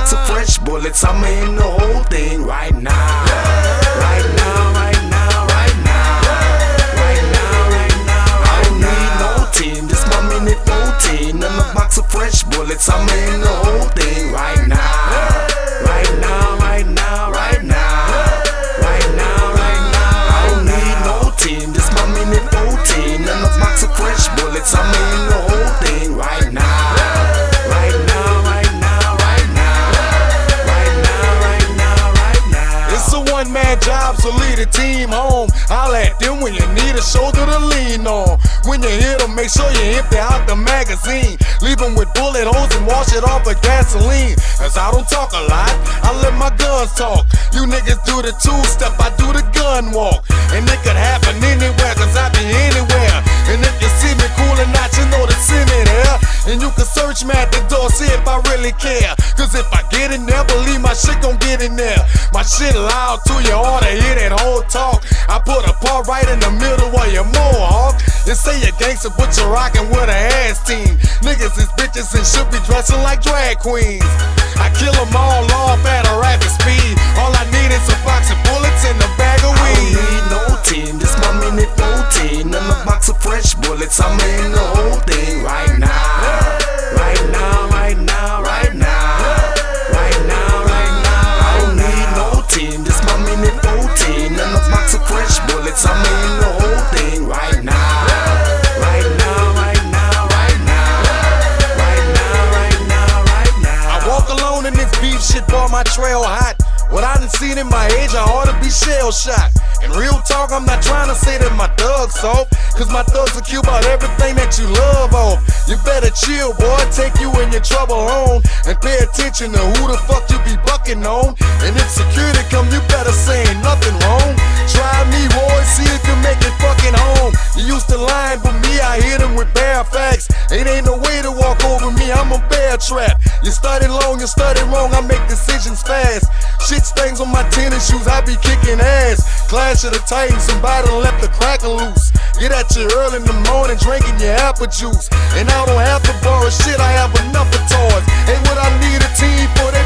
box of fresh bullets. I'm in the whole thing right now. Right now, right now, right now. Right now, right now. I don't need no team, just my minute 14. And a box of fresh bullets. I'm in the whole thing right now. Right now, right now, right now. Right now, right now. I don't need no team, just my minute 14. And a box of fresh bullets. I'm in the whole thing right now. Right now, right now, right now. Right now, right now, right now. It's a one-man job, so lead a team home. Holla at them when you need a shoulder to lean on. When you hit them, make sure you empty out the magazine. Leave them with bullet holes and wash it off with gasoline. As I don't talk a lot, I let my guns talk. You niggas do the two-step, I do the gun walk. And it could happen anywhere, cause I be anywhere. And if you see me coolin' out, you know to see me there. And you can search me at the door, see if I really care. Cause if I get in there, believe my shit gon' get in there. My shit loud to you, ought to hear that whole talk. I put a part right in the middle of your mohawk. You say you're gangster, but you're rockin' with a ass team. Niggas is bitches and should be dressing like drag queens. I kill them all off at a rapid speed. All I need is a box of bullets and a bag of weed. I don't need no team, just my minute 14. And a box of fresh bullets. I'm in the whole thing right now. Right now, right now, right now. Right now, right now. I don't need no team, just my minute 14. And a box of fresh bullets. I'm in the whole thing right now. Right now, right now, right now. Right now, right now, right now. I walk alone in this beef shit, boy, my trail hot. What I done seen in my age, I ought to be shell shocked. And real talk, I'm not trying to say that my thugs soft, cause my thugs will kill about everything that you love off. You better chill, boy, take you and your trouble home. And pay attention to who the fuck you be bucking on. And if security come, you better say ain't nothing wrong. Try me, boy, see if you make it fucking home. You used to lie, but me, I hit them with bare facts. It ain't no way to walk over me, I'm a bear trap. You started long, you started wrong, I make decisions fast. Shit stains on my tennis shoes, I be kicking ass. Clash of the Titans, somebody done left the cracker loose. Get at you early in the morning, drinking your apple juice. And I don't have to borrow shit, I have enough of toys. Hey, what I need a team for, they